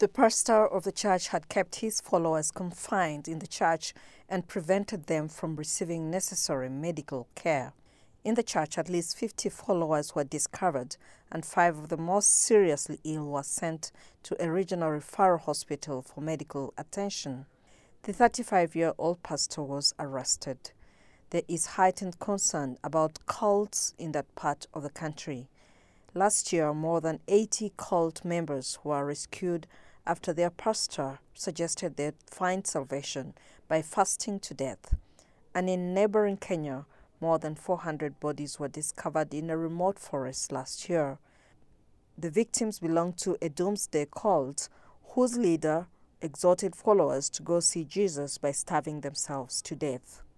The pastor of the church had kept his followers confined in the church and prevented them from receiving necessary medical care. In the church, at least 50 followers were discovered, and 5 of the most seriously ill were sent to a regional referral hospital for medical attention. The 35-year-old pastor was arrested. There is heightened concern about cults in that part of the country. Last year, more than 80 cult members were rescued after their pastor suggested they'd find salvation by fasting to death. And in neighboring Kenya, more than 400 bodies were discovered in a remote forest last year. The victims belonged to a doomsday cult whose leader exhorted followers to go see Jesus by starving themselves to death.